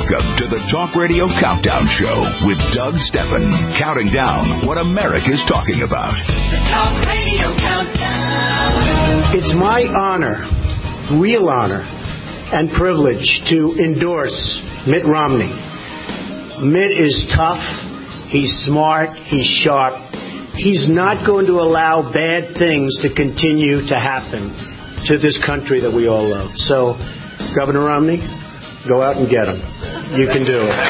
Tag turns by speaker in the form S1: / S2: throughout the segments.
S1: Welcome to the Talk Radio Countdown Show with Doug Stephan, counting down what America's talking about.
S2: The Talk Radio Countdown.
S3: It's my honor, real honor, and privilege to endorse Mitt Romney. Mitt is tough, he's smart, he's sharp. He's not going to allow bad things to continue to happen to this country that we all love. So, Governor Romney, go out and get him. You can do it.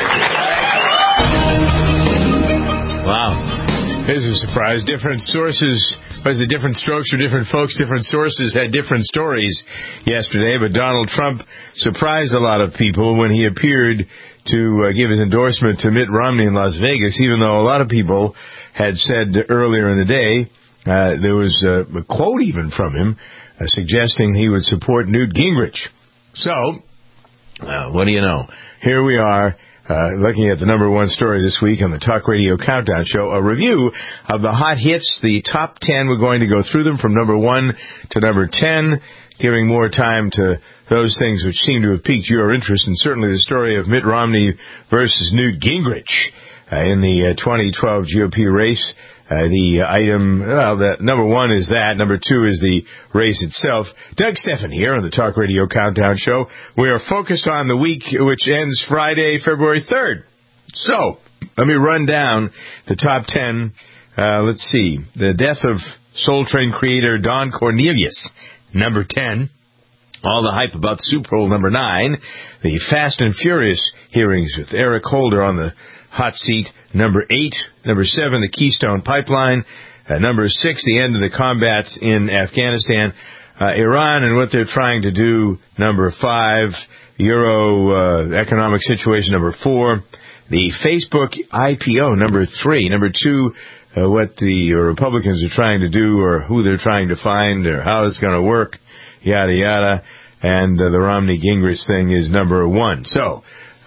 S4: Wow. Here's a surprise. Different sources, was it different strokes for different folks? Different sources had different stories yesterday, but Donald Trump surprised a lot of people when he appeared to give his endorsement to Mitt Romney in Las Vegas, even though a lot of people had said earlier in the day, there was a quote even from him suggesting he would support Newt Gingrich. So, what do you know? Here we are, looking at the number one story this week on the Talk Radio Countdown Show, a review of the hot hits, the top 10. We're going to go through them from number 1 to number 10, giving more time to those things which seem to have piqued your interest, and certainly the story of Mitt Romney versus Newt Gingrich in the 2012 GOP race. The item, the number 1 is that. Number 2 is the race itself. Doug Stephan here on the Talk Radio Countdown Show. We are focused on the week which ends Friday, February 3rd. So, let me run down the top 10. Let's see. The death of Soul Train creator Don Cornelius, number 10. All the hype about the Super Bowl, number 9. The Fast and Furious hearings with Eric Holder on the hot seat, number 8. Number 7, the Keystone Pipeline. Number 6, the end of the combat in Afghanistan. Iran and what they're trying to do, number 5. Euro economic situation, number 4. The Facebook IPO, number 3. Number 2, what the Republicans are trying to do or who they're trying to find or how it's going to work, yada, yada. And the Romney-Gingrich thing is number 1. So,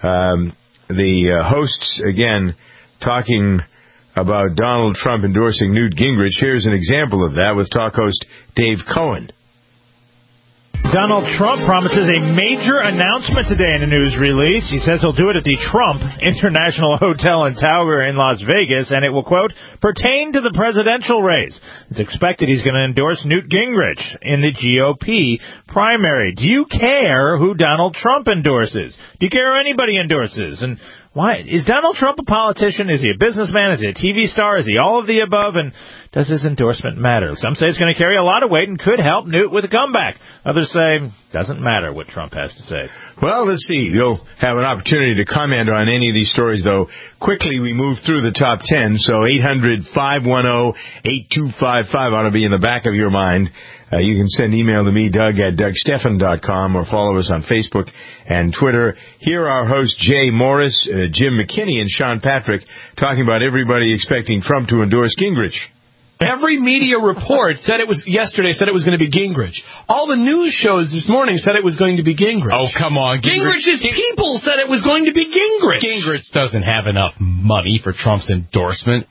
S4: the hosts, again, talking about Donald Trump endorsing Newt Gingrich. Here's an example of that with talk host Dave Cohen.
S5: Donald Trump promises a major announcement today in a news release. He says he'll do it at the Trump International Hotel and Tower in Las Vegas, and it will, quote, pertain to the presidential race. It's expected he's going to endorse Newt Gingrich in the GOP primary. Do you care who Donald Trump endorses? Do you care who anybody endorses? And why is Donald Trump a politician? Is he a businessman? Is he a TV star? Is he all of the above? And does his endorsement matter? Some say it's going to carry a lot of weight and could help Newt with a comeback. Others say doesn't matter what Trump has to say.
S4: Well, let's see. You'll have an opportunity to comment on any of these stories, though. Quickly, we move through the top 10. So 800-510-8255 ought to be in the back of your mind. You can send email to me, Doug, at DougStephan.com, or follow us on Facebook and Twitter. Here are hosts Jay Morris, Jim McKinney, and Sean Patrick talking about everybody expecting Trump to endorse Gingrich.
S6: Every media report said it was going to be Gingrich. All the news shows this morning said it was going to be Gingrich.
S7: Oh, come on.
S6: Gingrich's people said it was going to be Gingrich.
S7: Gingrich doesn't have enough money for Trump's endorsement.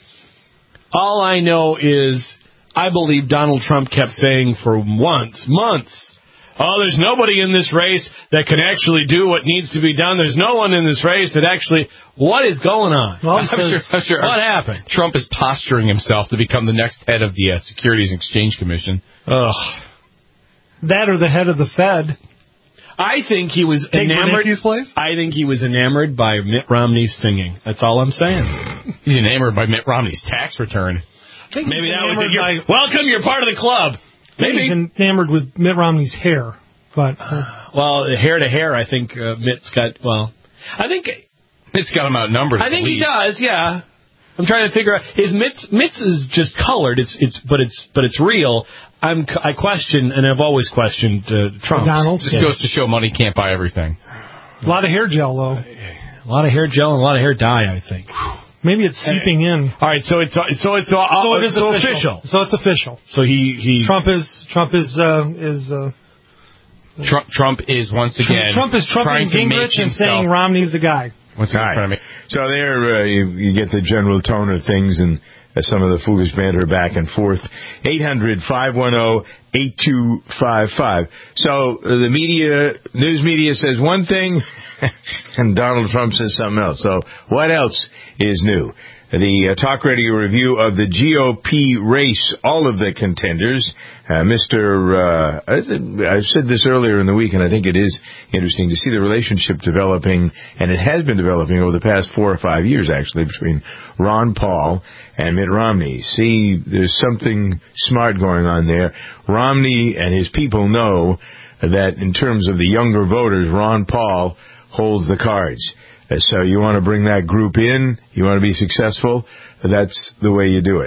S6: All I know is I believe Donald Trump kept saying for months, oh, there's nobody in this race that can actually do what needs to be done. There's no one in this race that actually... What is going on?
S7: Well, I'm sure.
S6: What happened?
S7: Trump is posturing himself to become the next head of the Securities and Exchange Commission.
S6: Ugh.
S8: That or the head of the Fed.
S6: I think he was enamored. I think he was enamored by Mitt Romney's singing. That's all I'm saying.
S7: He's enamored by Mitt Romney's tax return.
S6: Maybe that was it. Welcome, you're part of the club.
S8: Maybe he's enamored with Mitt Romney's hair, but
S6: well, hair to hair, I think Mitt's got. Well, I think
S7: Mitt's got him outnumbered.
S6: I think he does. Yeah, I'm trying to figure out. Mitt's is just colored. But it's real. I question, and I've always questioned Trump's.
S7: Just goes to show money can't buy everything.
S8: A lot of hair gel, though.
S6: A lot of hair gel and a lot of hair dye, I think.
S8: Maybe it's seeping in.
S6: All right, so it's official.
S8: So it's official.
S6: So he
S8: Trump is
S7: Trump is once again
S8: Trump is trumping Gingrich and saying Romney's the guy.
S4: What's in front of me? So there you get the general tone of things, and some of the foolish banter back and forth. 800-510-8255. So the news media says one thing, and Donald Trump says something else. So what else is new? The talk radio review of the GOP race, all of the contenders. I've said this earlier in the week, and I think it is interesting to see the relationship developing, and it has been developing over the past 4 or 5 years, actually, between Ron Paul and Mitt Romney. See, there's something smart going on there. Romney and his people know that in terms of the younger voters, Ron Paul holds the cards. So you want to bring that group in, you want to be successful, that's the way you do it.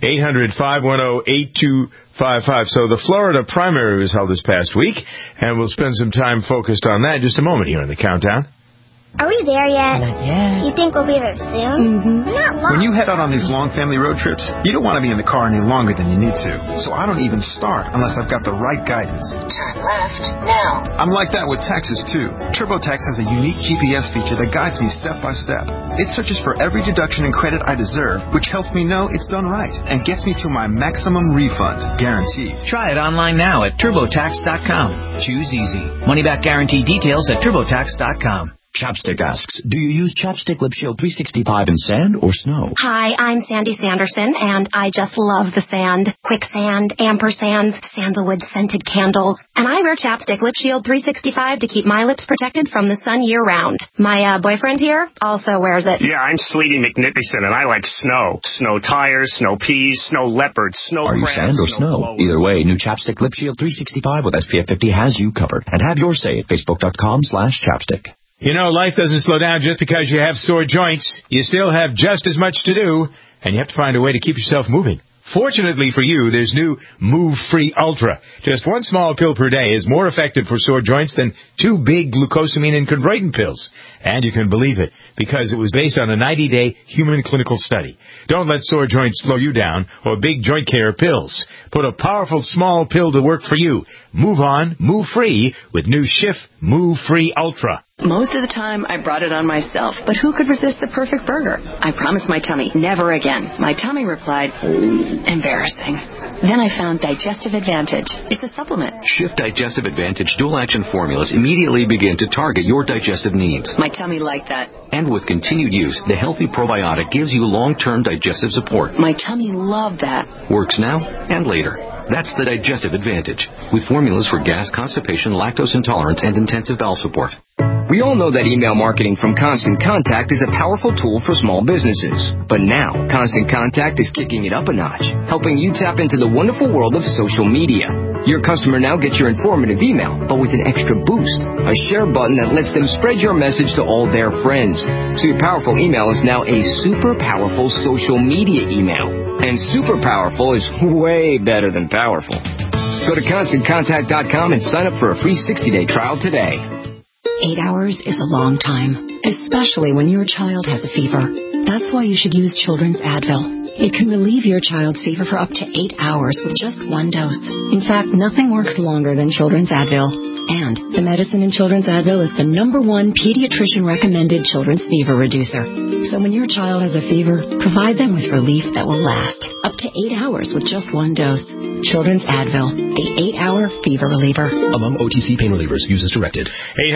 S4: 800-510-8255. So the Florida primary was held this past week, and we'll spend some time focused on that in just a moment here in the countdown.
S9: Are we there yet?
S10: Not yet.
S9: You think we'll be there soon?
S10: Mm-hmm.
S9: Not long.
S11: When you head out on these long family road trips, you don't want to be in the car any longer than you need to. So I don't even start unless I've got the right guidance.
S2: Turn left now.
S11: I'm like that with taxes, too. TurboTax has a unique GPS feature that guides me step by step. It searches for every deduction and credit I deserve, which helps me know it's done right and gets me to my maximum refund, guaranteed.
S12: Try it online now at TurboTax.com. Choose easy. Money-back guarantee details at TurboTax.com.
S13: Chapstick asks, do you use Chapstick Lip Shield 365 in sand or snow?
S14: Hi, I'm Sandy Sanderson, and I just love the sand. Quicksand, ampersands, sandalwood scented candles. And I wear Chapstick Lip Shield 365 to keep my lips protected from the sun year-round. My boyfriend here also wears it.
S15: Yeah, I'm Sleety McNippison, and I like snow. Snow tires, snow peas, snow leopards, snow
S13: Are you
S15: crabs,
S13: sand or snow? Either way, new Chapstick Lip Shield 365 with SPF 50 has you covered. And have your say at Facebook.com/chapstick.
S4: You know, life doesn't slow down just because you have sore joints. You still have just as much to do, and you have to find a way to keep yourself moving. Fortunately for you, there's new Move Free Ultra. Just one small pill per day is more effective for sore joints than 2 big glucosamine and chondroitin pills. And you can believe it, because it was based on a 90-day human clinical study. Don't let sore joints slow you down or big joint care pills. Put a powerful small pill to work for you. Move on, move free with new Schiff Move Free Ultra.
S16: Most of the time, I brought it on myself, but who could resist the perfect burger? I promised my tummy, never again. My tummy replied, embarrassing. Then I found Digestive Advantage. It's a supplement.
S17: Shift Digestive Advantage dual-action formulas immediately begin to target your digestive needs.
S16: My tummy liked that.
S17: And with continued use, the Healthy Probiotic gives you long-term digestive support.
S16: My tummy loved that.
S17: Works now and later. That's the Digestive Advantage, with formulas for gas, constipation, lactose intolerance, and intensive bowel support.
S18: We all know that email marketing from Constant Contact is a powerful tool for small businesses. But now, Constant Contact is kicking it up a notch, helping you tap into the wonderful world of social media. Your customer now gets your informative email, but with an extra boost, a share button that lets them spread your message to all their friends. So your powerful email is now a super powerful social media email. And super powerful is way better than powerful. Go to ConstantContact.com and sign up for a free 60-day trial today.
S19: 8 hours is a long time, especially when your child has a fever. That's why you should use Children's Advil. It can relieve your child's fever for up to 8 hours with just 1 dose. In fact, nothing works longer than Children's Advil. And the medicine in Children's Advil is the #1 pediatrician-recommended children's fever reducer. So when your child has a fever, provide them with relief that will last up to 8 hours with just 1 dose. Children's Advil, the 8-hour fever reliever.
S13: Among OTC pain relievers, use as directed.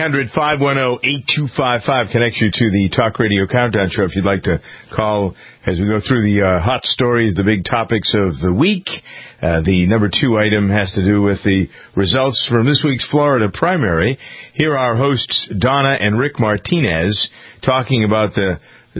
S4: 800-510-8255 connects you to the Talk Radio Countdown Show if you'd like to call as we go through the hot stories, the big topics of the week. The number 2 item has to do with the results from this week's Florida primary. Here are our hosts, Donna and Rick Martinez, talking about the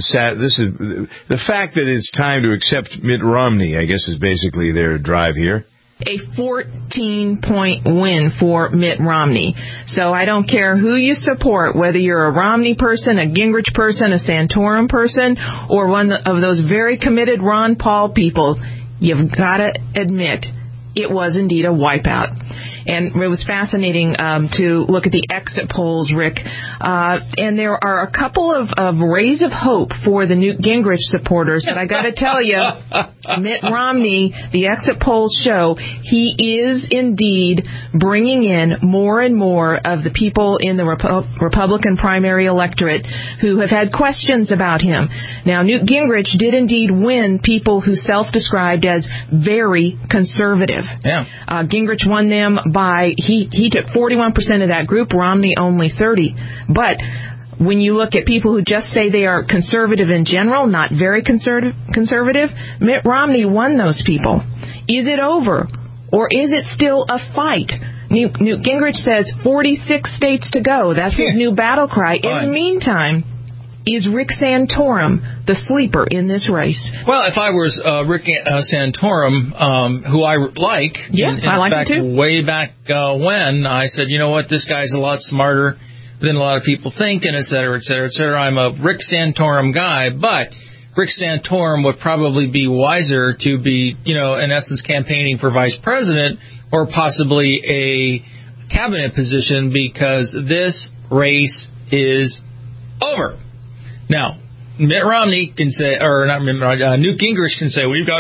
S4: fact that it's time to accept Mitt Romney, I guess is basically their drive here.
S20: A 14-point win for Mitt Romney. So I don't care who you support, whether you're a Romney person, a Gingrich person, a Santorum person, or one of those very committed Ron Paul people, you've got to admit it was indeed a wipeout. And it was fascinating to look at the exit polls, Rick. And there are a couple of rays of hope for the Newt Gingrich supporters. But I got to tell you, Mitt Romney, the exit polls show he is indeed bringing in more and more of the people in the Republican primary electorate who have had questions about him. Now, Newt Gingrich did indeed win people who self-described as very conservative.
S10: Yeah.
S20: Gingrich won them by, he took 41% of that group, Romney only 30. But when you look at people who just say they are conservative in general, not very conservative, Mitt Romney won those people. Is it over? Or is it still a fight? Newt Gingrich says 46 states to go. That's his new battle cry. In the meantime, is Rick Santorum the sleeper in this race?
S10: Well, if I was Rick Santorum, who I like,
S20: I like him too.
S10: Way back when, I said, you know what, this guy's a lot smarter than a lot of people think, and et cetera, et cetera, et cetera. I'm a Rick Santorum guy, but Rick Santorum would probably be wiser to be, in essence, campaigning for vice president or possibly a cabinet position, because this race is over. Now, Mitt Romney can say, or not Mitt Romney, Newt Gingrich can say, we've got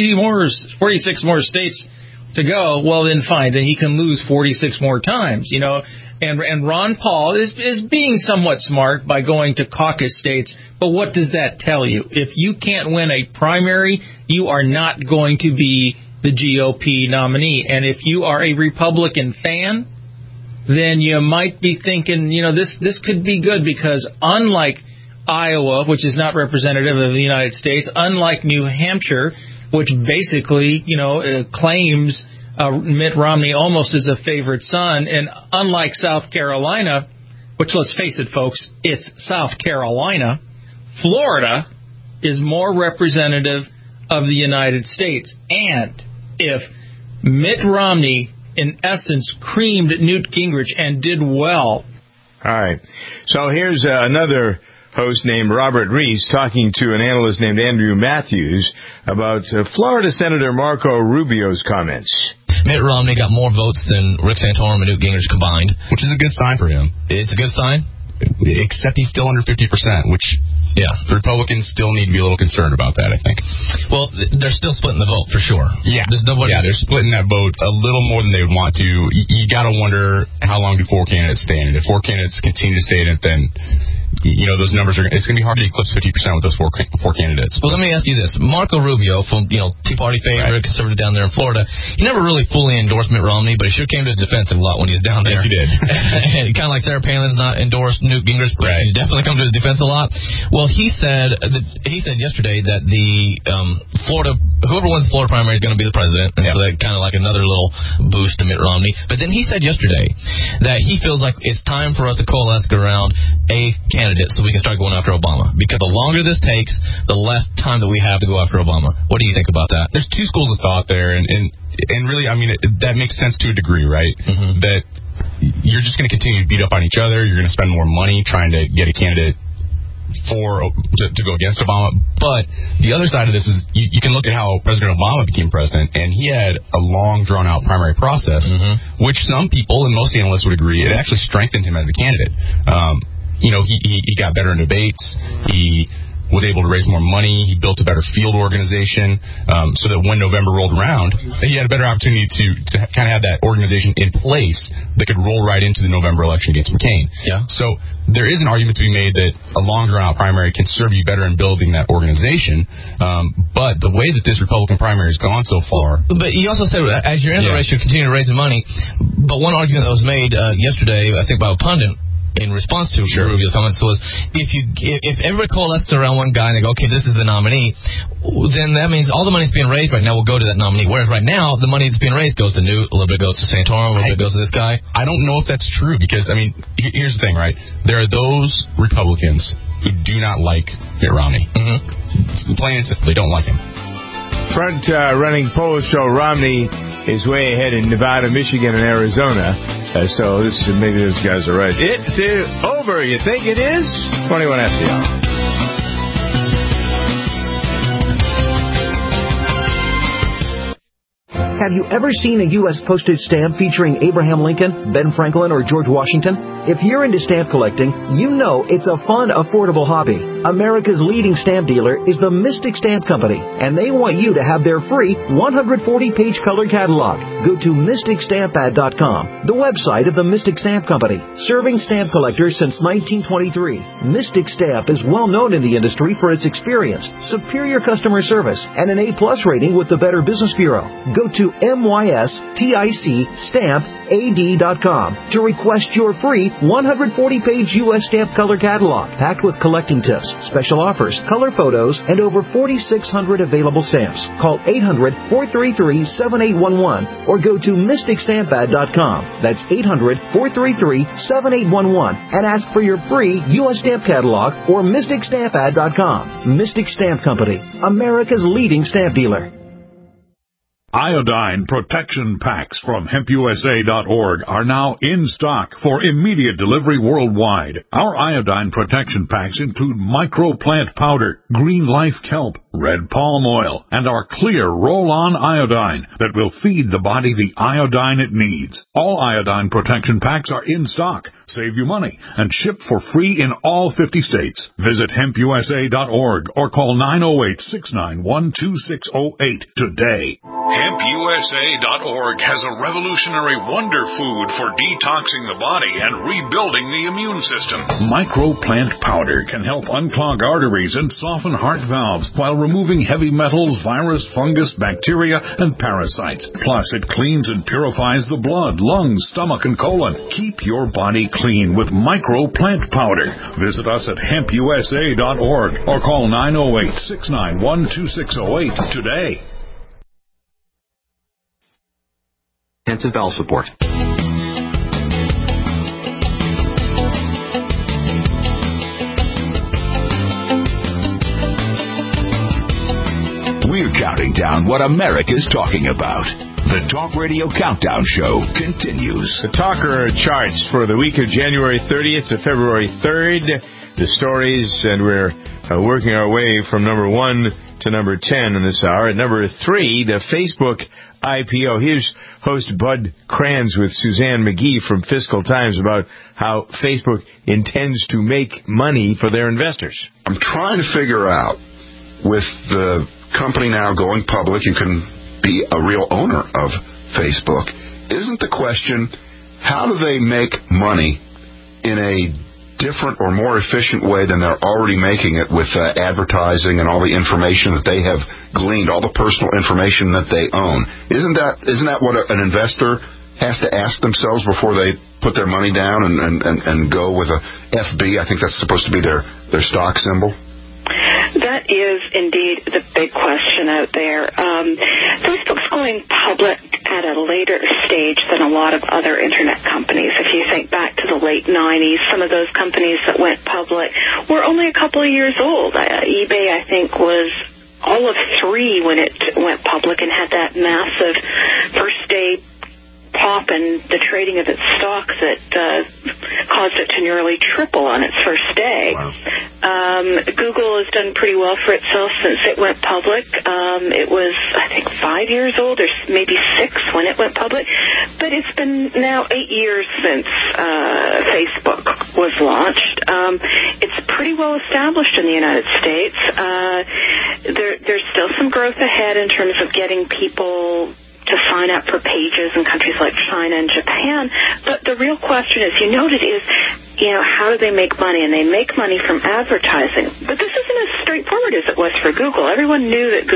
S10: 46 more states to go. Well, then fine, then he can lose 46 more times, And Ron Paul is being somewhat smart by going to caucus states, but what does that tell you? If you can't win a primary, you are not going to be the GOP nominee. And if you are a Republican fan, then you might be thinking, this could be good, because unlike Iowa, which is not representative of the United States, unlike New Hampshire, which basically, claims Mitt Romney almost as a favorite son, and unlike South Carolina, which, let's face it, folks, it's South Carolina, Florida is more representative of the United States. And if Mitt Romney, in essence, creamed Newt Gingrich and did well.
S4: All right. So here's another host named Robert Reese talking to an analyst named Andrew Matthews about Florida Senator Marco Rubio's comments.
S21: Mitt Romney got more votes than Rick Santorum and Newt Gingrich combined, which is a good sign for him. It's a good sign, except he's still under 50%, which the Republicans still need to be a little concerned about that, I think. Well, they're still splitting the vote for sure. Yeah, they're splitting that vote a little more than they would want to. You got to wonder how long do 4 candidates stay in it. If 4 candidates continue to stay in it, then those numbers it's going to be hard to eclipse 50% with those four candidates. Well, let me ask you this. Marco Rubio, from, Tea Party favorite, conservative down there in Florida, he never really fully endorsed Mitt Romney, but he sure came to his defense a lot when he was down there. Yes, he did. Kind of like Sarah Palin's not endorsed Newt Gingrich, but he's definitely come to his defense a lot. Well, he said yesterday that the whoever wins the Florida primary is going to be the president, and so that kind of like another little boost to Mitt Romney. But then he said yesterday that he feels like it's time for us to coalesce around a candidate so we can start going after Obama. Because the longer this takes, the less time that we have to go after Obama. What do you think about that? There's two schools of thought there, and really, I mean, that makes sense to a degree, right? Mm-hmm. That you're just going to continue to beat up on each other. You're going to spend more money trying to get a candidate to go against Obama. But the other side of this is you can look at how President Obama became president, and he had a long, drawn-out primary process, which some people and most analysts would agree it actually strengthened him as a candidate. He got better in debates. He was able to raise more money. He built a better field organization, so that when November rolled around, he had a better opportunity to kind of have that organization in place that could roll right into the November election against McCain. Yeah. So there is an argument to be made that a long drawn-out primary can serve you better in building that organization. But the way that this Republican primary has gone so far. But you also said, as you're in the race, you continue to raise the money. But one argument that was made yesterday, I think by a pundit, in response to Rubio's comments, was if everybody coalesces around one guy and they go, okay, this is the nominee, then that means all the money that's being raised right now will go to that nominee. Whereas right now, the money that's being raised goes to Newt, a little bit goes to Santorum, a little bit goes to this guy. I don't know if that's true, because, I mean, here's the thing, right? There are those Republicans who do not like Mitt Romney. Mm-hmm. Plain and simple, they don't like him.
S4: Front-running polls show Romney is way ahead in Nevada, Michigan, and Arizona. So maybe those guys are right. It's over. You think it is? 21 after the hour.
S1: Have you ever seen a U.S. postage stamp featuring Abraham Lincoln, Ben Franklin, or George Washington? If you're into stamp collecting, you know it's a fun, affordable hobby. America's leading stamp dealer is the Mystic Stamp Company, and they want you to have their free 140-page color catalog. Go to MysticStampAd.com, the website of the Mystic Stamp Company, serving stamp collectors since 1923. Mystic Stamp is well known in the industry for its experience, superior customer service, and an A-plus rating with the Better Business Bureau. Go to MysticStampAd.com to request your free 140-page U.S. stamp color catalog, packed with collecting tips, special offers, color photos, and over 4,600 available stamps. Call 800-433-7811 or go to MysticStampAd.com. That's 800-433-7811 and ask for your free U.S. stamp catalog or MysticStampAd.com. Mystic Stamp Company, America's leading stamp dealer.
S22: Iodine protection packs from HempUSA.org are now in stock for immediate delivery worldwide. Our iodine protection packs include microplant powder, green life kelp, red palm oil, and our clear roll-on iodine that will feed the body the iodine it needs. All iodine protection packs are in stock, save you money, and ship for free in all 50 states. Visit HempUSA.org or call 908-691-2608 today. HempUSA.org has a revolutionary wonder food for detoxing the body and rebuilding the immune system. Microplant powder can help unclog arteries and soften heart valves while removing heavy metals, virus, fungus, bacteria, and parasites. Plus, it cleans and purifies the blood, lungs, stomach, and colon. Keep your body clean with Microplant powder. Visit us at HempUSA.org or call 908-691-2608 today.
S17: Intensive valve support.
S23: We're counting down what America's talking about. The Talk Radio Countdown Show continues.
S4: The Talker charts for the week of January 30th to February 3rd. The stories, and we're working our way from number 1 to number 10 in this hour. At number 3, the Facebook IPO. Here's host Bud Kranz with Suzanne McGee from Fiscal Times about how Facebook intends to make money for their investors.
S24: I'm trying to figure out, with the company now going public, you can be a real owner of Facebook. Isn't the question, how do they make money in a different or more efficient way than they're already making it with advertising and all the information that they have gleaned, all the personal information that they own? Isn't that what an investor has to ask themselves before they put their money down and go with a FB? I think that's supposed to be their stock symbol.
S25: That is indeed the big question out there. Facebook's going public at a later stage than a lot of other internet companies. If you think back to the late 90s, some of those companies that went public were only a couple of years old. eBay, I think, was all of 3 when it went public and had that massive first-day pop in the trading of its stock that caused it to nearly triple on its first day. Wow. Google has done pretty well for itself since it went public. It was, I think, 5 years old or maybe 6 when it went public. But it's been now 8 years since Facebook was launched. It's pretty well established in the United States. There's still some growth ahead in terms of getting people to sign up for pages in countries like China and Japan. But the real question, as you noted, is, how do they make money? And they make money from advertising. But this isn't as straightforward as it was for Google. Everyone knew that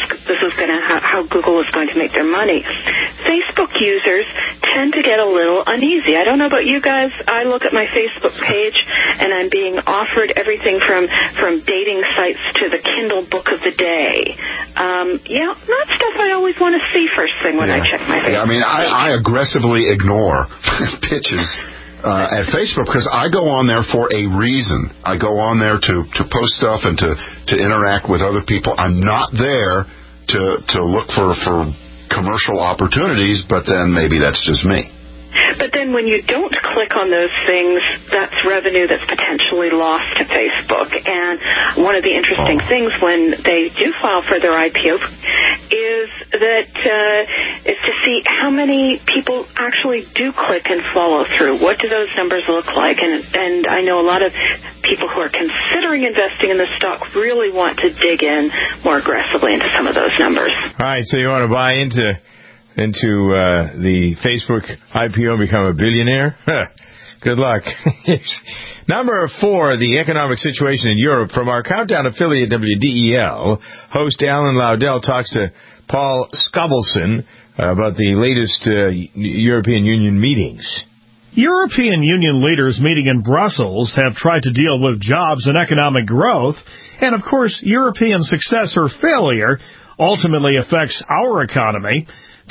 S25: how Google was going to make their money. Facebook users tend to get a little uneasy. I don't know about you guys. I look at my Facebook page and I'm being offered everything from dating sites to the Kindle book of the day. Not stuff I always want to see first thing when I check my Facebook.
S24: I mean, I aggressively ignore pitches at Facebook because I go on there for a reason. I go on there to post stuff and to interact with other people. I'm not there to look for commercial opportunities, but then maybe that's just me.
S25: But then when you don't click on those things, that's revenue that's potentially lost to Facebook. And one of the interesting things when they do file for their IPO is to see how many people actually do click and follow through. What do those numbers look like? And I know a lot of people who are considering investing in the stock really want to dig in more aggressively into some of those numbers.
S4: All right, so you want to buy into the Facebook IPO, become a billionaire? Good luck. Number 4, the economic situation in Europe. From our Countdown affiliate WDEL, host Alan Laudel talks to Paul Skobelson about the latest European Union meetings.
S3: European Union leaders meeting in Brussels have tried to deal with jobs and economic growth, and of course, European success or failure ultimately affects our economy.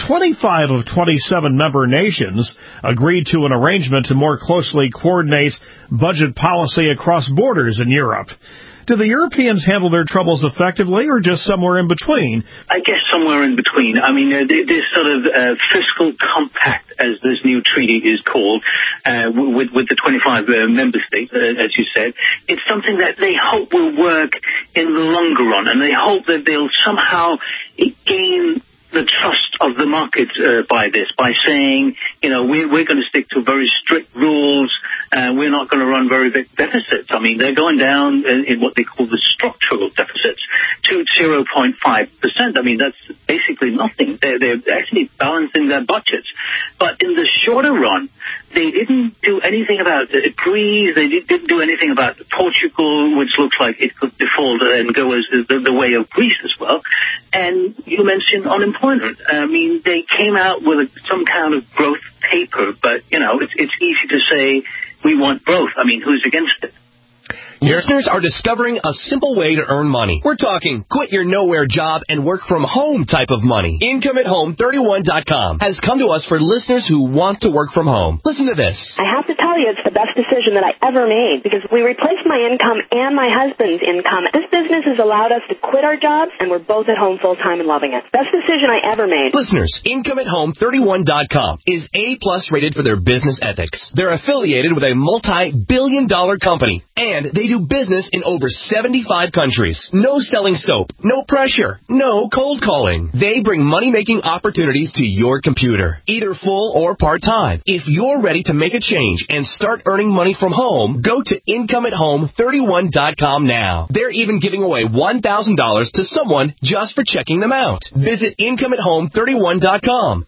S3: 25 of 27 member nations agreed to an arrangement to more closely coordinate budget policy across borders in Europe. Do the Europeans handle their troubles effectively, or just somewhere in between?
S5: I guess somewhere in between. I mean, this sort of fiscal compact, as this new treaty is called, with the 25 member states, as you said, it's something that they hope will work in the longer run, and they hope that they'll somehow gain the trust of the market by saying, we're going to stick to very strict rules, and we're not going to run very big deficits. I mean, they're going down in what they call the structural deficits to 0.5%. I mean, that's basically nothing. They're actually balancing their budgets. But in the shorter run, they didn't do anything about Greece. They didn't do anything about Portugal, which looks like it could default and go as the way of Greece as well. And you mentioned unemployment. I mean, they came out with some kind of growth paper, but, it's easy to say we want growth. I mean, who's against it?
S6: Listeners are discovering a simple way to earn money. We're talking quit your nowhere job and work from home type of money. IncomeAtHome31.com has come to us for listeners who want to work from home. Listen to this.
S7: I have to tell you, it's the best decision that I ever made because we replaced my income and my husband's income. This business has allowed us to quit our jobs, and we're both at home full time and loving it. Best decision I ever made.
S6: Listeners, IncomeAtHome31.com is A+ rated for their business ethics. They're affiliated with a multi-billion-dollar company, and they do business in over 75 countries. No selling soap, no pressure, no cold calling. They bring money-making opportunities to your computer, either full or part-time. If you're ready to make a change and start earning money from home, go to IncomeAtHome31.com now. They're even giving away $1,000 to someone just for checking them out. Visit IncomeAtHome31.com.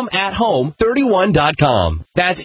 S6: IncomeAtHome31.com. That's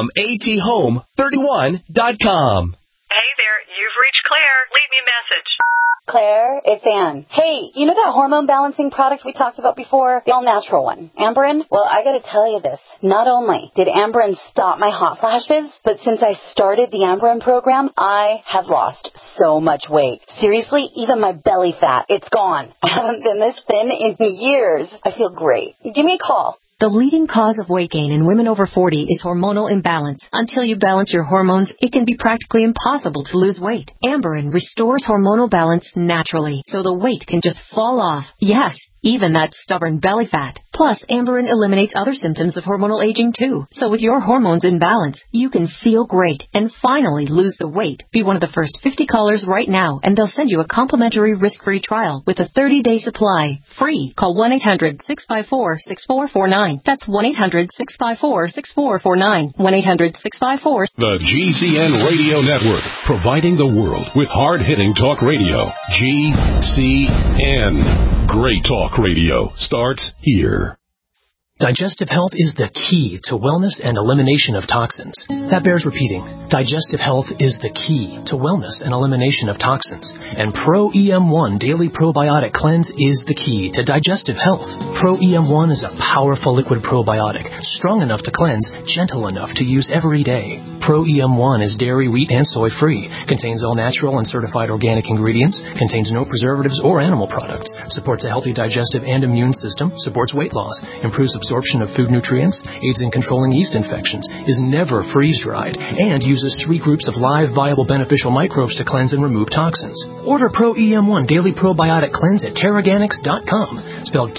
S6: IncomeAtHome31.com.
S8: Hey there, you've reached Claire. Leave me a message.
S26: Claire, it's Ann. Hey, you know that hormone balancing product we talked about before? The all-natural one. Amberen? Well, I gotta tell you this. Not only did Amberen stop my hot flashes, but since I started the Amberen program, I have lost so much weight. Seriously, even my belly fat, it's gone. I haven't been this thin in years. I feel great. Give me a call.
S14: The leading cause of weight gain in women over 40 is hormonal imbalance. Until you balance your hormones, it can be practically impossible to lose weight. Amberen restores hormonal balance naturally, so the weight can just fall off. Yes, even that stubborn belly fat. Plus, Amberen eliminates other symptoms of hormonal aging too. So with your hormones in balance, you can feel great and finally lose the weight. Be one of the first 50 callers right now, and they'll send you a complimentary risk-free trial with a 30-day supply. Free. Call 1-800-654-6449. That's 1-800-654-6449. 1-800-654.
S27: The GCN Radio Network, providing the world with hard-hitting talk radio. GCN. Great talk radio starts here.
S28: Digestive health is the key to wellness and elimination of toxins. That bears repeating. Digestive health is the key to wellness and elimination of toxins. And Pro EM1 Daily Probiotic Cleanse is the key to digestive health. Pro EM1 is a powerful liquid probiotic, strong enough to cleanse, gentle enough to use every day. Pro EM1 is dairy, wheat, and soy free, contains all natural and certified organic ingredients, contains no preservatives or animal products, supports a healthy digestive and immune system, supports weight loss, improves the absorption of food nutrients, aids in controlling yeast infections, is never freeze-dried, and uses 3 groups of live, viable, beneficial microbes to cleanse and remove toxins. Order Pro EM1 Daily Probiotic Cleanse at Terraganix.com, spelled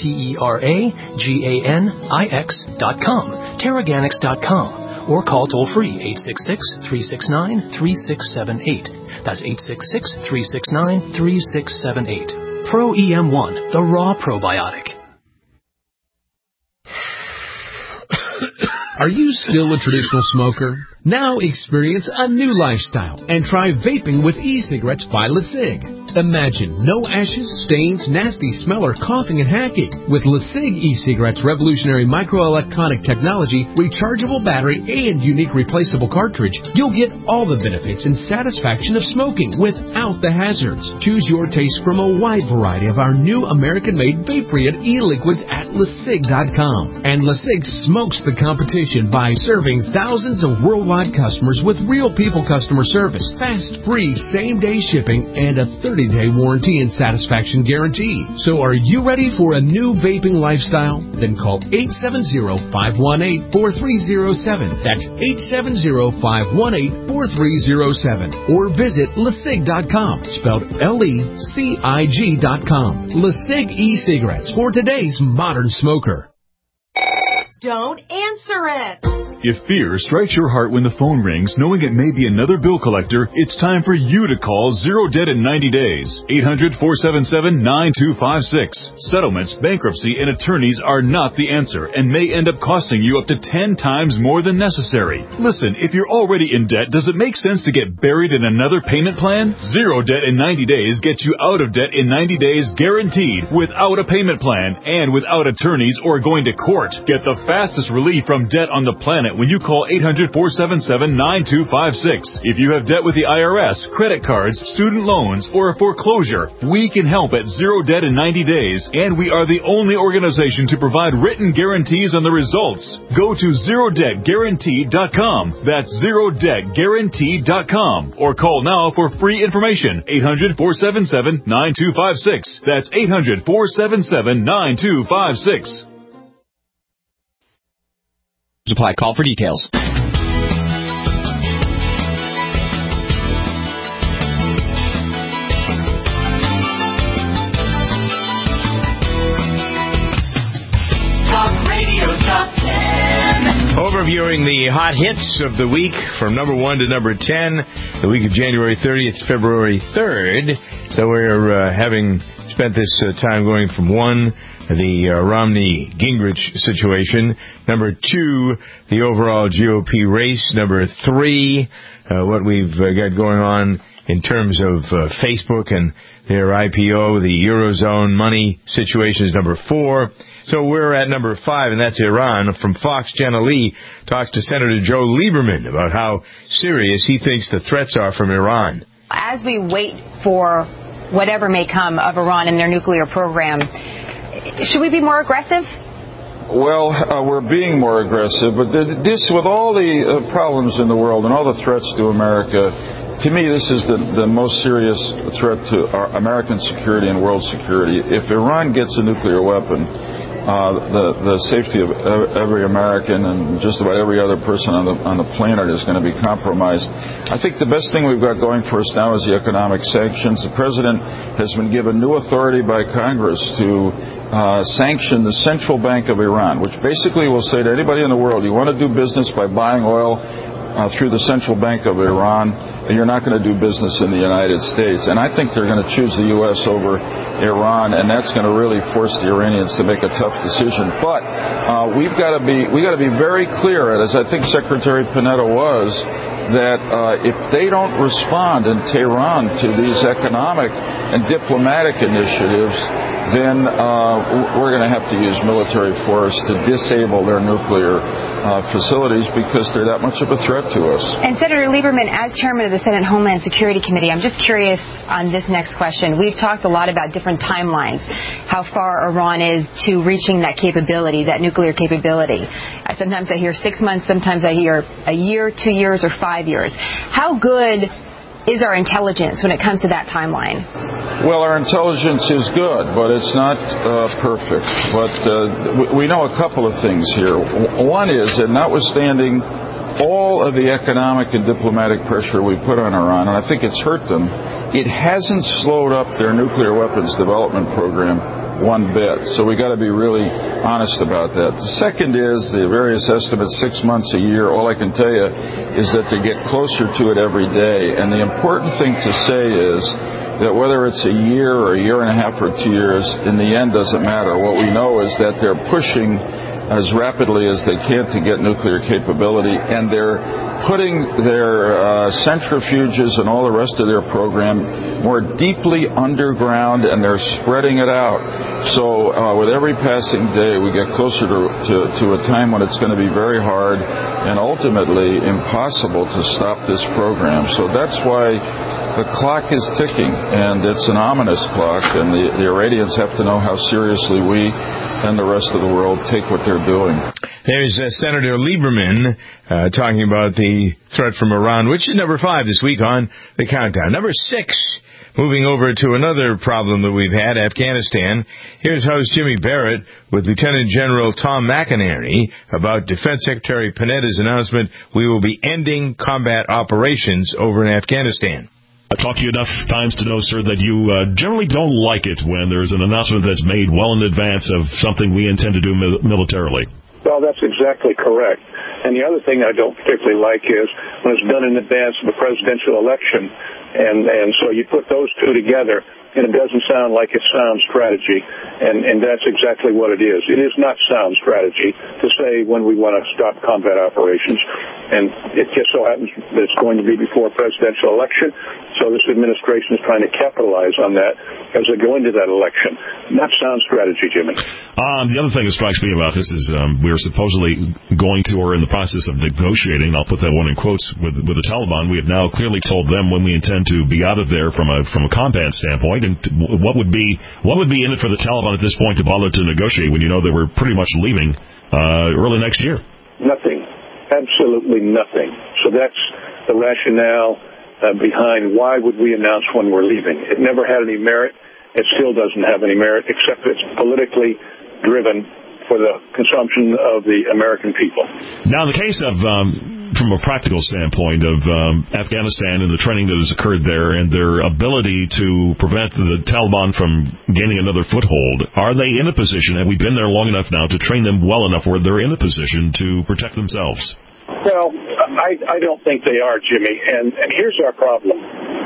S28: TerraGanix.com, Terraganix.com, or call toll-free 866-369-3678. That's 866-369-3678. Pro EM1, the raw probiotic.
S2: Are you still a traditional smoker? Now experience a new lifestyle and try vaping with e-cigarettes by LeSig. Imagine no ashes, stains, nasty smell, or coughing and hacking. With LeSig e-cigarettes' revolutionary microelectronic technology, rechargeable battery, and unique replaceable cartridge, you'll get all the benefits and satisfaction of smoking without the hazards. Choose your taste from a wide variety of our new American-made Vaporead e-liquids at LeSig.com. And LeSig smokes the competition by serving thousands of worldwide customers with real people customer service, fast, free, same-day shipping, and a 30-day warranty and satisfaction guarantee. So are you ready for a new vaping lifestyle? Then call 870-518-4307. That's 870-518-4307. Or visit LeSig.com, spelled LECIG.com. LeSig e-cigarettes for today's modern smoker.
S9: Don't answer it.
S11: If fear strikes your heart when the phone rings, knowing it may be another bill collector, it's time for you to call Zero Debt in 90 days. 800-477-9256. Settlements, bankruptcy, and attorneys are not the answer and may end up costing you up to 10 times more than necessary. Listen, if you're already in debt, does it make sense to get buried in another payment plan? Zero Debt in 90 days gets you out of debt in 90 days guaranteed, without a payment plan and without attorneys or going to court. Get the fastest relief from debt on the planet when you call 800-477-9256. If you have debt with the IRS, credit cards, student loans, or a foreclosure, we can help at Zero Debt in 90 days, and we are the only organization to provide written guarantees on the results. Go to ZeroDebtGuaranteed.com. That's ZeroDebtGuaranteed.com. Or call now for free information. 800-477-9256. That's 800-477-9256.
S12: Apply. Call for details.
S23: Talk Radio's Top 10.
S4: Overviewing the hot hits of the week from number 1 to number 10, the week of January 30th to February 3rd. So we're having spent this time going from 1, the Romney-Gingrich situation. Number 2, the overall GOP race. Number 3, what we've got going on in terms of Facebook and their IPO, the Eurozone money situation is number 4. So we're at number 5, and that's Iran. From Fox, Jenna Lee talks to Senator Joe Lieberman about how serious he thinks the threats are from Iran.
S15: As we wait for whatever may come of Iran and their nuclear program, should we be more aggressive?
S16: Well, we're being more aggressive, but this, with all the problems in the world and all the threats to America, to me, this is the most serious threat to our American security and world security. If Iran gets a nuclear weapon, the safety of every American and just about every other person on the planet is going to be compromised. I think the best thing we've got going for us now is the economic sanctions. The president has been given new authority by Congress to sanction the Central Bank of Iran, which basically will say to anybody in the world, you want to do business by buying oil through the Central Bank of Iran, you're not going to do business in the United States. And I think they're going to choose the U.S. over Iran, and that's going to really force the Iranians to make a tough decision. But we've got to be very clear, as I think Secretary Panetta was, that if they don't respond in Tehran to these economic and diplomatic initiatives, then we're going to have to use military force to disable their nuclear facilities because they're that much of a threat to us.
S15: And Senator Lieberman, as chairman of the Senate Homeland Security Committee, I'm just curious on this next question. We've talked a lot about different timelines, how far Iran is to reaching that capability, that nuclear capability. Sometimes I hear 6 months, sometimes I hear a year, 2 years, or 5 years. How good is our intelligence when it comes to that timeline?
S16: Well, our intelligence is good, but it's not perfect. But we know a couple of things here. One is that notwithstanding all of the economic and diplomatic pressure we put on Iran, and I think it's hurt them, it hasn't slowed up their nuclear weapons development program one bit. So we got to be really honest about that. The second is the various estimates, 6 months, a year. All I can tell you is that they get closer to it every day. And the important thing to say is that whether it's a year or a year and a half or 2 years, in the end doesn't matter. What we know is that they're pushing as rapidly as they can to get nuclear capability, and they're putting their centrifuges and all the rest of their program more deeply underground, and they're spreading it out. So with every passing day, we get closer to a time when it's going to be very hard and ultimately impossible to stop this program. So that's why the clock is ticking, and it's an ominous clock, and the Iranians have to know how seriously we and the rest of the world take what they're doing.
S4: There's Senator Lieberman talking about the threat from Iran, which is number 5 this week on the countdown. Number 6, moving over to another problem that we've had, Afghanistan. Here's host Jimmy Barrett with Lieutenant General Tom McInerney about Defense Secretary Panetta's announcement we will be ending combat operations over in Afghanistan.
S1: I've talked to you enough times to know, sir, that you generally don't like it when there's an announcement that's made well in advance of something we intend to do militarily.
S10: Well, that's exactly correct. And the other thing I don't particularly like is when it's done in advance of a presidential election. And so you put those two together, and it doesn't sound like it's sound strategy. And that's exactly what it is. It is not sound strategy to say when we want to stop combat operations. And it just so happens that it's going to be before a presidential election. So this administration is trying to capitalize on that as they go into that election. Not sound strategy, Jimmy.
S1: The other thing that strikes me about this is we're supposedly going to, or in the process of negotiating, I'll put that one in quotes, with the Taliban. We have now clearly told them when we intend to be out of there from a combat standpoint. And what would be in it for the Taliban at this point to bother to negotiate when you know they were pretty much leaving early next year?
S10: Nothing. Absolutely nothing. So that's the rationale behind why would we announce when we're leaving. It never had any merit. It still doesn't have any merit, except it's politically driven for the consumption of the American people.
S1: Now, in the case of, from a practical standpoint, of Afghanistan and the training that has occurred there and their ability to prevent the Taliban from gaining another foothold, are they in a position, have we been there long enough now to train them well enough where they're in a position to protect themselves?
S10: Well, I don't think they are, Jimmy, and here's our problem.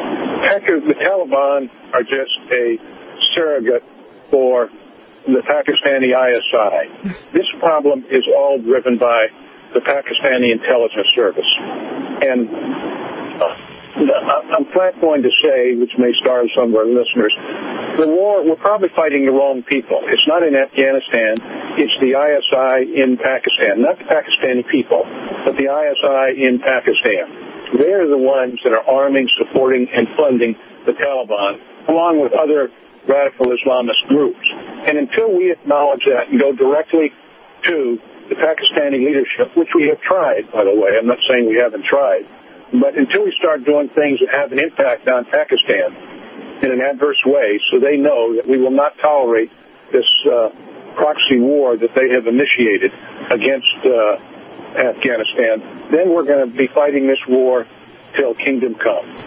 S10: The Taliban are just a surrogate for the Pakistani ISI. This problem is all driven by the Pakistani intelligence service. And I'm flat going to say, which may startle some of our listeners, the war, we're probably fighting the wrong people. It's not in Afghanistan. It's the ISI in Pakistan. Not the Pakistani people, but the ISI in Pakistan. They're the ones that are arming, supporting, and funding the Taliban, along with other radical Islamist groups. And until we acknowledge that and go directly to the Pakistani leadership, which we have tried, by the way, I'm not saying we haven't tried, but until we start doing things that have an impact on Pakistan in an adverse way, so they know that we will not tolerate this proxy war that they have initiated against Afghanistan, then we're going to be fighting this war till kingdom come.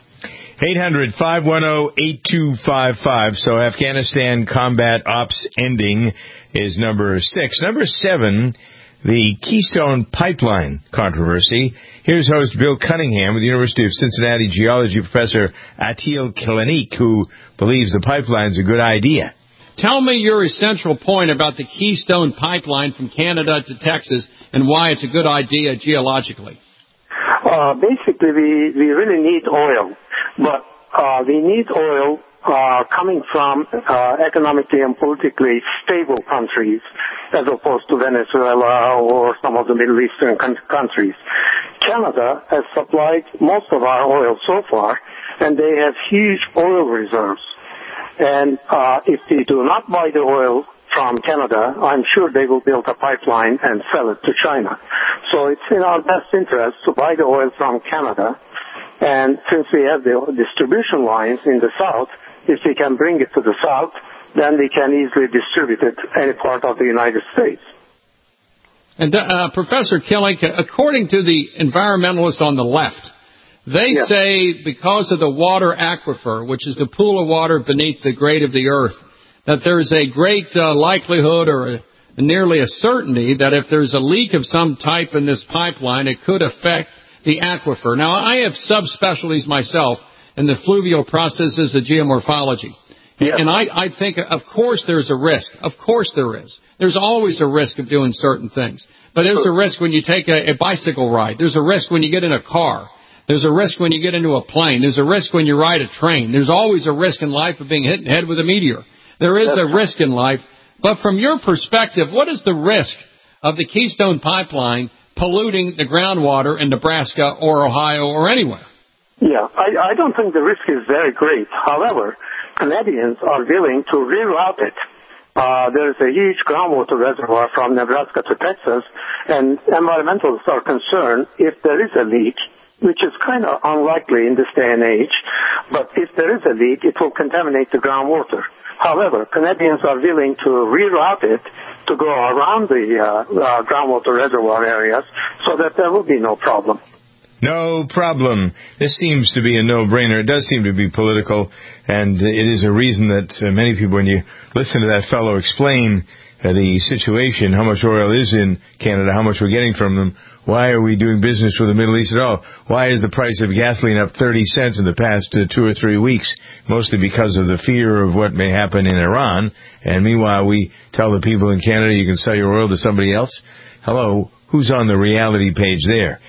S4: 800-510-8255. So Afghanistan combat ops ending is number 6. Number 7, the Keystone Pipeline controversy. Here's host Bill Cunningham with the University of Cincinnati geology professor Atil Klinik, who believes the pipeline's a good idea.
S13: Tell me your essential point about the Keystone Pipeline from Canada to Texas and why it's a good idea geologically.
S18: Basically, we really need oil, but we need oil coming from economically and politically stable countries as opposed to Venezuela or some of the Middle Eastern countries. Canada has supplied most of our oil so far, and they have huge oil reserves. And if they do not buy the oil from Canada, I'm sure they will build a pipeline and sell it to China. So it's in our best interest to buy the oil from Canada And since we have the distribution lines in the south, if we can bring it to the south, then we can easily distribute it to any part of the United States.
S13: And Professor Killick, according to the environmentalists on the left, they say because of the water aquifer, which is the pool of water beneath the grate of the earth, that there's a great likelihood or nearly a certainty that if there's a leak of some type in this pipeline, it could affect the aquifer. Now, I have subspecialties myself in the fluvial processes of geomorphology. Yeah. And I think, of course, there's a risk. Of course there is. There's always a risk of doing certain things. But there's a risk when you take a bicycle ride. There's a risk when you get in a car. There's a risk when you get into a plane. There's a risk when you ride a train. There's always a risk in life of being hit in the head with a meteor. There is a risk in life. But from your perspective, what is the risk of the Keystone Pipeline polluting the groundwater in Nebraska or Ohio or anywhere?
S18: Yeah, I don't think the risk is very great. However, Canadians are willing to reroute it. There is a huge groundwater reservoir from Nebraska to Texas, and environmentalists are concerned if there is a leak, which is kind of unlikely in this day and age, but if there is a leak, it will contaminate the groundwater. However, Canadians are willing to reroute it to go around the groundwater reservoir areas so that there will be no problem.
S4: No problem. This seems to be a no-brainer. It does seem to be political, and it is a reason that many people, when you listen to that fellow explain the situation, how much oil is in Canada, how much we're getting from them, why are we doing business with the Middle East at all? Why is the price of gasoline up 30 cents in the past 2 or 3 weeks? Mostly because of the fear of what may happen in Iran. And meanwhile, we tell the people in Canada you can sell your oil to somebody else. Hello, who's on the reality page there?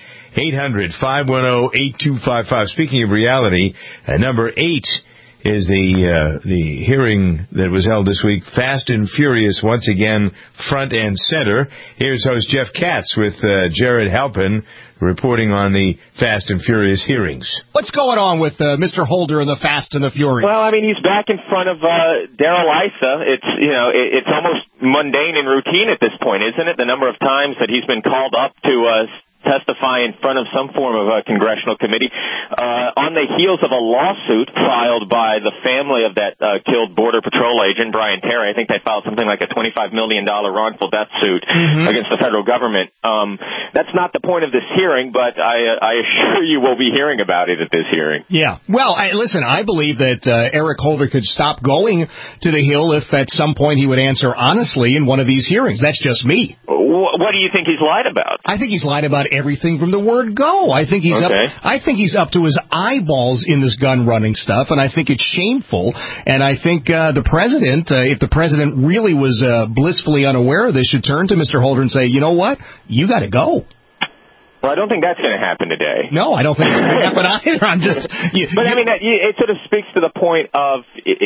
S4: 800-510-8255. Speaking of reality, number 8 is the hearing that was held this week. Fast and Furious, once again, front and center. Here's host Jeff Katz with Jared Halpin reporting on the Fast and Furious hearings.
S12: What's going on with Mr. Holder and the Fast and the Furious?
S3: Well, I mean, he's back in front of Darrell Issa. It's almost mundane and routine at this point, isn't it? The number of times that he's been called up to testify in front of some form of a congressional committee on the heels of a lawsuit filed by the family of that killed Border Patrol agent, Brian Terry. I think they filed something like a $25 million wrongful death suit against the federal government. That's not the point of this hearing, but I assure you we'll be hearing about it at this hearing.
S12: Yeah. Well, listen, I believe that Eric Holder could stop going to the Hill if at some point he would answer honestly in one of these hearings. That's just me.
S3: What do you think he's lied about?
S12: I think he's lied about everything from the word go. I think he's up to his eyeballs in this gun running stuff, and I think it's shameful. And I think the president, if the president really was blissfully unaware of this, should turn to Mr. Holder and say, you know what, you got to go.
S3: Well, I don't think that's going to happen today.
S12: No, I don't think it's going to happen either. I mean,
S3: it sort of speaks to the point of,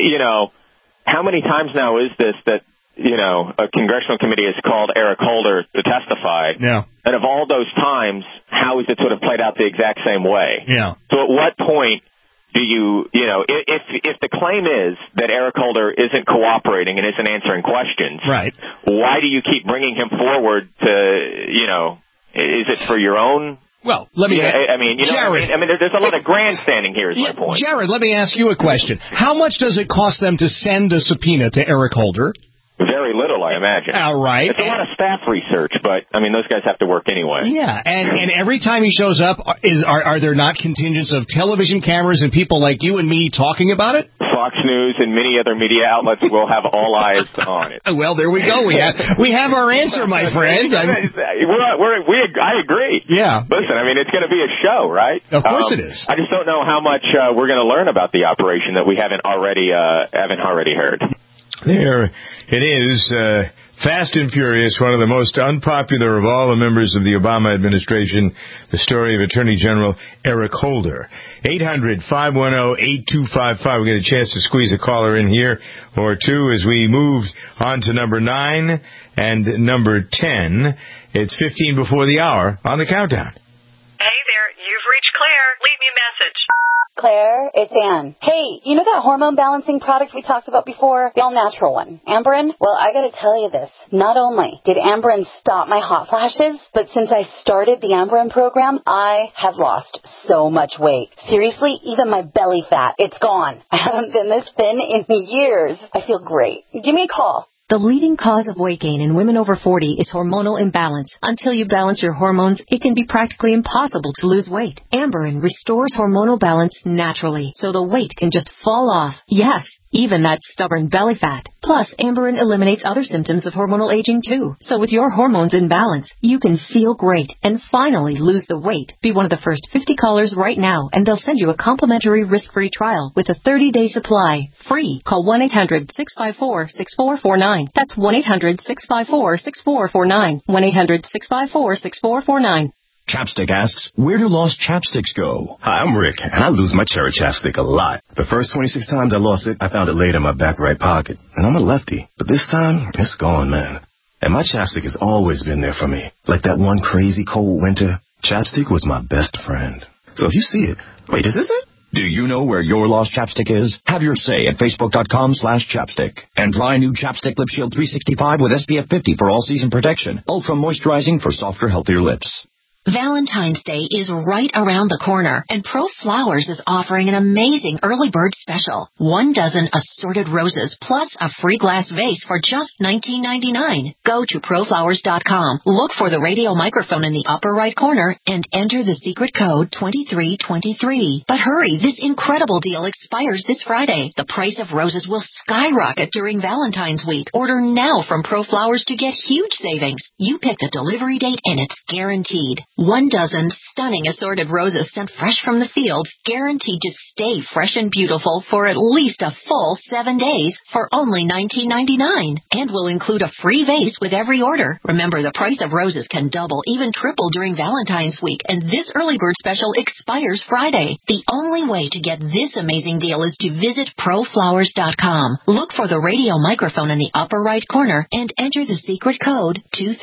S3: how many times now is this that a congressional committee has called Eric Holder to testify.
S12: Yeah.
S3: And of all those times, how has it sort of played out the exact same way?
S12: Yeah.
S3: So at what point do if the claim is that Eric Holder isn't cooperating and isn't answering questions,
S12: right?
S3: Why do you keep bringing him forward to, is it for your own?
S12: Well, let me...
S3: Jared, I mean, there's a lot of grandstanding here is my point.
S12: Jared, let me ask you a question. How much does it cost them to send a subpoena to Eric Holder?
S3: Very little, I imagine.
S12: All right.
S3: It's a lot of staff research, but, I mean, those guys have to work anyway.
S12: Yeah, and every time he shows up, are there not contingents of television cameras and people like you and me talking about it?
S3: Fox News and many other media outlets will have all eyes on it.
S12: Well, there we go. We have our answer, my friend.
S3: I agree.
S12: Yeah.
S3: Listen, I mean, it's going to be a show, right?
S12: Of course it is.
S3: I just don't know how much we're going to learn about the operation that we haven't already heard.
S4: There it is. Fast and Furious, one of the most unpopular of all the members of the Obama administration, the story of Attorney General Eric Holder. 800-510-8255. We get a chance to squeeze a caller in here or two as we move on to number 9 and number 10. It's 15 before the hour on the countdown.
S8: Hey there, you've reached Claire. Leave me a message.
S26: Claire, it's Ann. Hey, you know that hormone balancing product we talked about before? The all-natural one, Amberen? Well, I gotta tell you this. Not only did Amberen stop my hot flashes, but since I started the Amberen program, I have lost so much weight. Seriously, even my belly fat, it's gone. I haven't been this thin in years. I feel great. Give me a call.
S14: The leading cause of weight gain in women over 40 is hormonal imbalance. Until you balance your hormones, it can be practically impossible to lose weight. Amberen restores hormonal balance naturally, so the weight can just fall off. Yes, even that stubborn belly fat. Plus, Amberen eliminates other symptoms of hormonal aging too. So with your hormones in balance, you can feel great and finally lose the weight. Be one of the first 50 callers right now, and they'll send you a complimentary risk-free trial with a 30-day supply. Free. Call 1-800-654-6449. That's 1-800-654-6449. 1-800-654-6449.
S5: Chapstick asks, where do lost chapsticks go? Hi, I'm Rick, and I lose my cherry chapstick a lot. The first 26 times I lost it, I found it laid in my back right pocket. And I'm a lefty. But this time, it's gone, man. And my chapstick has always been there for me. Like that one crazy cold winter, chapstick was my best friend. So if you see it, wait, is this it? Do you know where your lost chapstick is? Have your say at Facebook.com/chapstick. And try new Chapstick Lip Shield 365 with SPF 50 for all-season protection. Ultra moisturizing for softer, healthier lips.
S14: Valentine's Day is right around the corner, and Pro Flowers is offering an amazing early bird special. 1 dozen assorted roses plus a free glass vase for just $19.99. Go to proflowers.com, look for the radio microphone in the upper right corner, and enter the secret code 2323. But hurry, this incredible deal expires this Friday. The price of roses will skyrocket during Valentine's week. Order now from Pro Flowers to get huge savings. You pick the delivery date, and it's guaranteed. 1 dozen stunning assorted roses sent fresh from the fields, guaranteed to stay fresh and beautiful for at least a full 7 days for only $19.99. And will include a free vase with every order. Remember, the price of roses can double, even triple during Valentine's week, and this early bird special expires Friday. The only way to get this amazing deal is to visit proflowers.com. Look for the radio microphone in the upper right corner and enter the secret code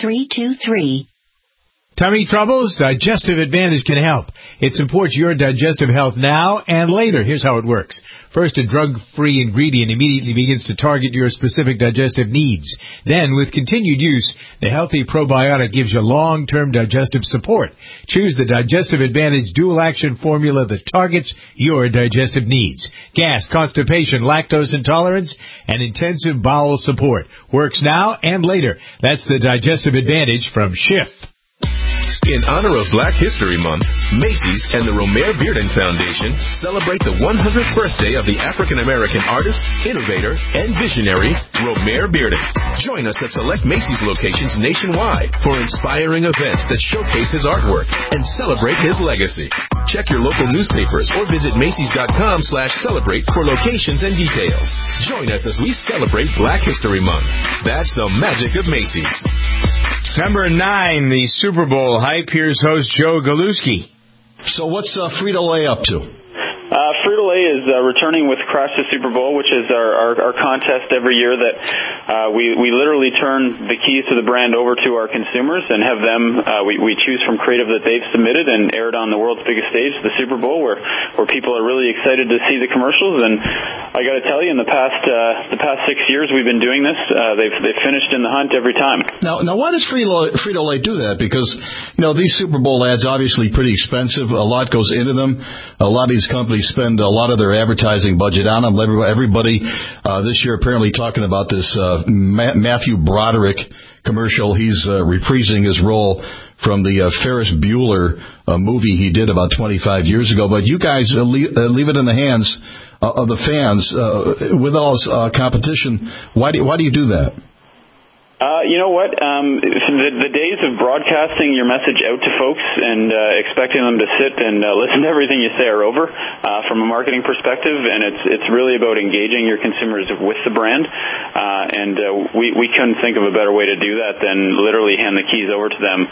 S14: 2323.
S17: Tummy troubles? Digestive Advantage can help. It supports your digestive health now and later. Here's how it works. First, a drug-free ingredient immediately begins to target your specific digestive needs. Then, with continued use, the healthy probiotic gives you long-term digestive support. Choose the Digestive Advantage dual-action formula that targets your digestive needs. Gas, constipation, lactose intolerance, and intensive bowel support. Works now and later. That's the Digestive Advantage from Schiff.
S19: In honor of Black History Month, Macy's and the Romare Bearden Foundation celebrate the 100th birthday of the African-American artist, innovator, and visionary, Romare Bearden. Join us at select Macy's locations nationwide for inspiring events that showcase his artwork and celebrate his legacy. Check your local newspapers or visit Macy's.com/celebrate for locations and details. Join us as we celebrate Black History Month. That's the magic of Macy's.
S4: Number 9, the Super Bowl hype. Here's host Joe Galuski.
S20: So what's Frito-Lay up to?
S21: Frito-Lay is returning with Crash the Super Bowl, which is our contest every year that we literally turn the keys to the brand over to our consumers and have them, we choose from creative that they've submitted and aired on the world's biggest stage, the Super Bowl, where people are really excited to see the commercials. And I got to tell you, in the past 6 years we've been doing this, they've finished in the hunt every time.
S20: Now why does Frito-Lay do that? Because, these Super Bowl ads obviously pretty expensive. A lot goes into them. A lot of these companies spend a lot of their advertising budget on them. Everybody this year apparently talking about this Matthew Broderick commercial. He's reprising his role from the Ferris Bueller movie he did about 25 years ago. But you guys leave it in the hands of the fans with all this competition. Why do you do that?
S21: You know what? The days of broadcasting your message out to folks and expecting them to sit and listen to everything you say are over from a marketing perspective, and it's really about engaging your consumers with the brand. And we couldn't think of a better way to do that than literally hand the keys over to them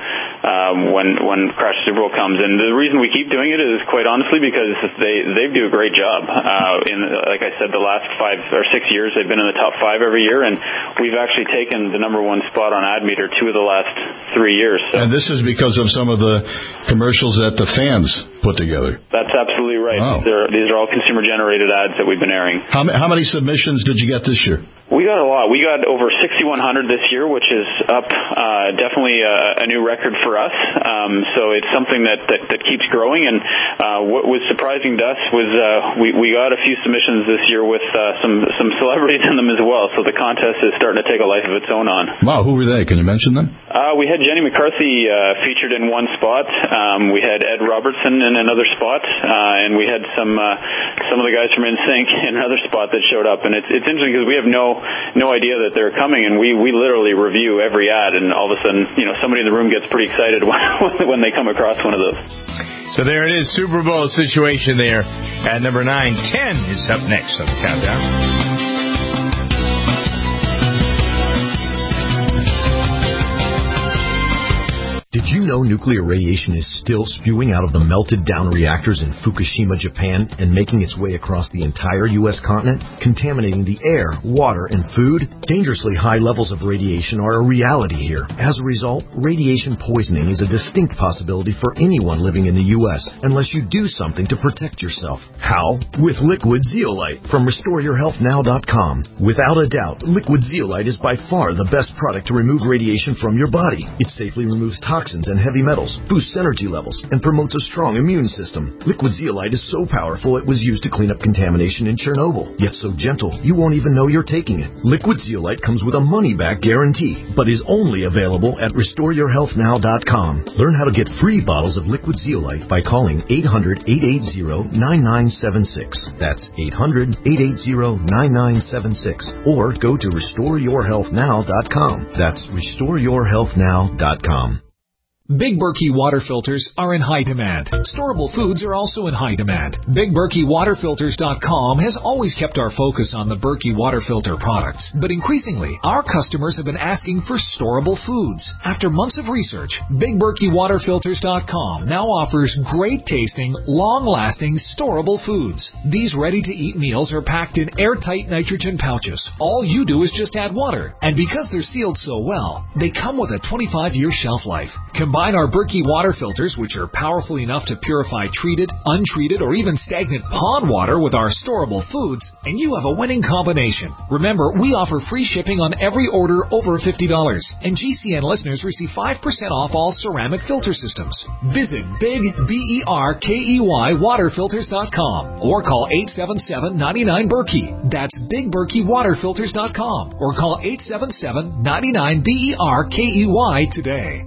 S21: when Crash Super Bowl comes. And the reason we keep doing it is quite honestly because they do a great job. Like I said, the last 5 or 6 years they've been in the top 5 every year, and we've actually taken the number 1 spot on Ad Meter 2 of the last 3 years. So.
S20: And this is because of some of the commercials that the fans put together.
S21: That's absolutely right.
S20: Wow.
S21: These are all consumer-generated ads that we've been airing.
S20: How many submissions did you get this year?
S21: We got a lot. We got over 6,100 this year, which is up definitely a new record for us. So it's something that keeps growing. And what was surprising to us was we got a few submissions this year with some celebrities in them as well. So the contest is starting to take a life of its own on.
S20: Wow, who were they? Can you mention them?
S21: We had Jenny McCarthy featured in one spot. We had Ed Robertson in another spot, and we had some of the guys from NSYNC in another spot that showed up. And it's interesting because we have no idea that they're coming, and we literally review every ad, and all of a sudden, somebody in the room gets pretty excited when they come across one of those.
S4: So there it is, Super Bowl situation there at number 9. 10 is up next on the countdown.
S2: Did you know nuclear radiation is still spewing out of the melted down reactors in Fukushima, Japan, and making its way across the entire U.S. continent, contaminating the air, water, and food? Dangerously high levels of radiation are a reality here. As a result, radiation poisoning is a distinct possibility for anyone living in the U.S. unless you do something to protect yourself. How? With Liquid Zeolite from RestoreYourHealthNow.com. Without a doubt, Liquid Zeolite is by far the best product to remove radiation from your body. It safely removes toxins and heavy metals, boosts energy levels, and promotes a strong immune system. Liquid Zeolite is so powerful it was used to clean up contamination in Chernobyl, yet so gentle you won't even know you're taking it. Liquid Zeolite comes with a money-back guarantee, but is only available at RestoreYourHealthNow.com. Learn how to get free bottles of Liquid Zeolite by calling 800-880-9976. That's 800-880-9976. Or go to RestoreYourHealthNow.com. That's RestoreYourHealthNow.com.
S6: Big Berkey water filters are in high demand. Storable foods are also in high demand. BigBerkeyWaterFilters.com has always kept our focus on the Berkey water filter products, but increasingly, our customers have been asking for storable foods. After months of research, BigBerkeyWaterFilters.com now offers great tasting, long-lasting, storable foods. These ready-to-eat meals are packed in airtight nitrogen pouches. All you do is just add water, and because they're sealed so well, they come with a 25-year shelf life. Combine our Berkey water filters, which are powerful enough to purify treated, untreated, or even stagnant pond water with our storable foods, and you have a winning combination. Remember, we offer free shipping on every order over $50, and GCN listeners receive 5% off all ceramic filter systems. Visit BigBerkeyWaterFilters.com or call 877-99-BERKEY. That's BigBerkeyWaterFilters.com or call 877-99-BERKEY today.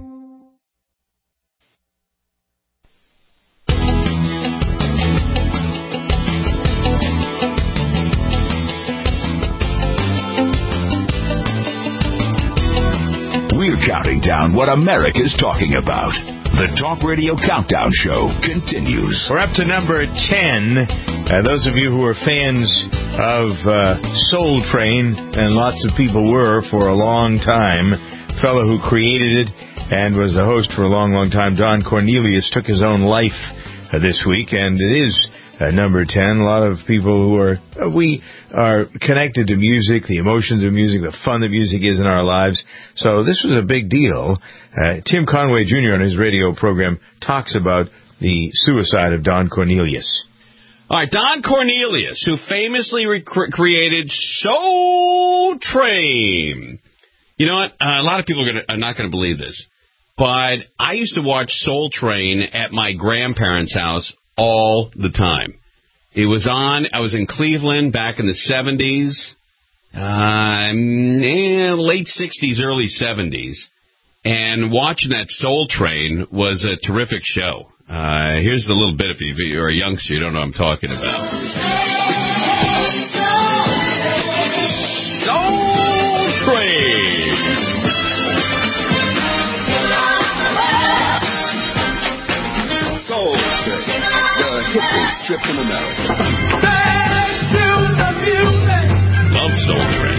S23: We're counting down what America's talking about. The Talk Radio Countdown Show continues.
S4: We're up to number 10. Those of you who are fans of Soul Train, and lots of people were for a long time, the fellow who created it and was the host for a long, long time, Don Cornelius, took his own life this week, and it is number 10. A lot of people who we are connected to music, the emotions of music, the fun that music is in our lives. So this was a big deal. Tim Conway Jr. on his radio program talks about the suicide of Don Cornelius.
S7: All right, Don Cornelius, who famously created Soul Train. You know what? A lot of people are not going to believe this, but I used to watch Soul Train at my grandparents' house all the time. It was on. I was in Cleveland back in the 70s, late 60s, early 70s, and watching that Soul Train was a terrific show. Here's a little bit if you're a youngster, you don't know what I'm talking about. Soul Train.
S23: Soul Train, the hippest trip in America.
S7: Love Soul Train.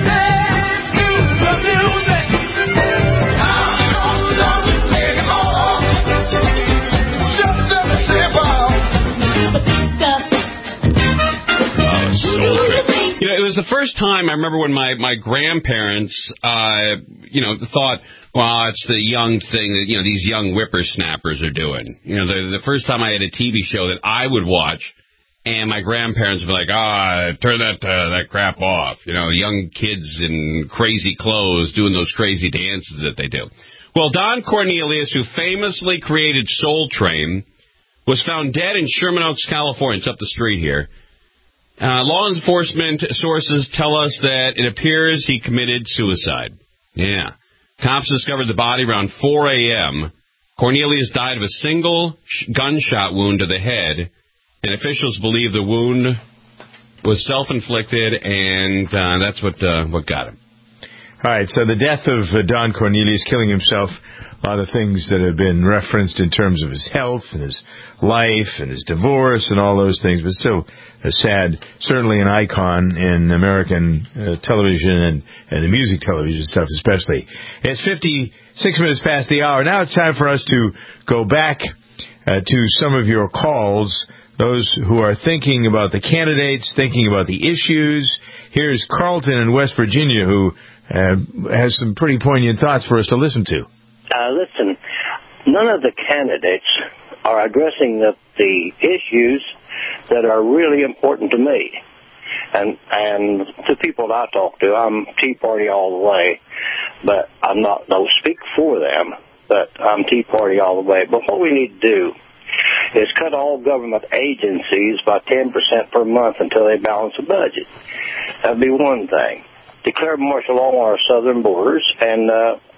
S7: Soul Train. You know, it was was the first time I remember when my grandparents, thought, well, it's the young thing that, these young whippersnappers are doing. The first time I had a TV show that I would watch, and my grandparents would be like, turn that crap off. Young kids in crazy clothes doing those crazy dances that they do. Well, Don Cornelius, who famously created Soul Train, was found dead in Sherman Oaks, California. It's up the street here. Law enforcement sources tell us that it appears he committed suicide. Yeah. Cops discovered the body around 4 a.m. Cornelius died of a single gunshot wound to the head, and officials believe the wound was self-inflicted, and that's what got him.
S4: All right, so the death of Don Cornelius, killing himself, a lot of things that have been referenced in terms of his health and his life and his divorce and all those things, but still sad, certainly an icon in American television and the music television stuff especially. It's 56 minutes past the hour. Now it's time for us to go back to some of your calls, those who are thinking about the candidates, thinking about the issues. Here's Carlton in West Virginia, who has some pretty poignant thoughts for us to listen to.
S9: Listen, none of the candidates are addressing the issues that are really important to me. And the people that I talk to, I'm Tea Party all the way, but don't speak for them, but I'm Tea Party all the way. But what we need to do is cut all government agencies by 10% per month until they balance the budget. That'd be one thing. Declare martial law on our southern borders and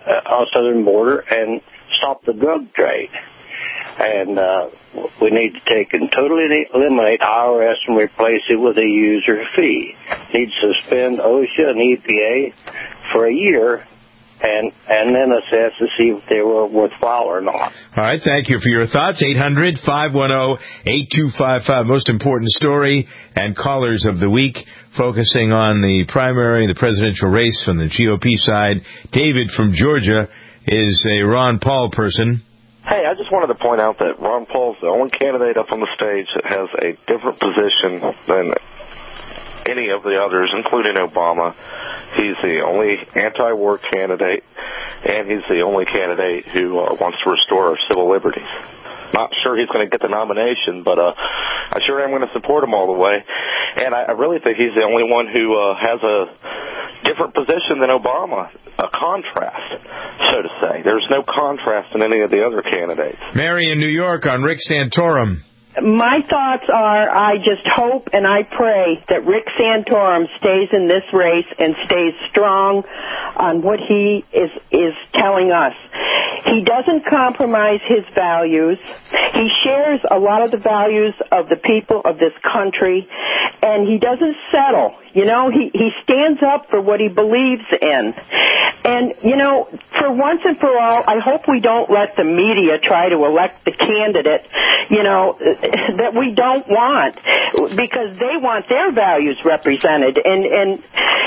S9: stop the drug trade. And we need to take and totally eliminate IRS and replace it with a user fee. Need to suspend OSHA and EPA for a year and then assess to see if they were worthwhile or not.
S4: All right, thank you for your thoughts. 800-510-8255. Most important story and callers of the week, focusing on the primary, the presidential race from the GOP side. David from Georgia is a Ron Paul person.
S11: Hey, I just wanted to point out that Ron Paul's the only candidate up on the stage that has a different position than any of the others, including Obama. He's the only anti-war candidate, and he's the only candidate who wants to restore our civil liberties. Not sure he's going to get the nomination, but I sure am going to support him all the way. And I really think he's the only one who has a different position than Obama, a contrast, so to say. There's no contrast in any of the other candidates.
S4: Mary in New York on Rick Santorum.
S15: My thoughts are, I just hope and I pray that Rick Santorum stays in this race and stays strong on what he is telling us. He doesn't compromise his values. He shares a lot of the values of the people of this country, and he doesn't settle. He stands up for what he believes in. And, for once and for all, I hope we don't let the media try to elect the candidate, that we don't want, because they want their values represented. And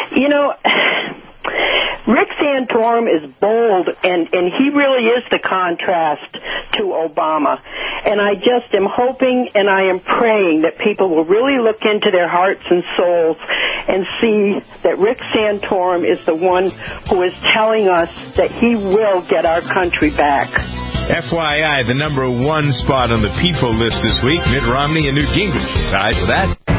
S15: Rick Santorum is bold, and he really is the contrast to Obama. And I just am hoping and I am praying that people will really look into their hearts and souls and see that Rick Santorum is the one who is telling us that he will get our country back.
S4: FYI, the number one spot on the people list this week, Mitt Romney and Newt Gingrich tied with that.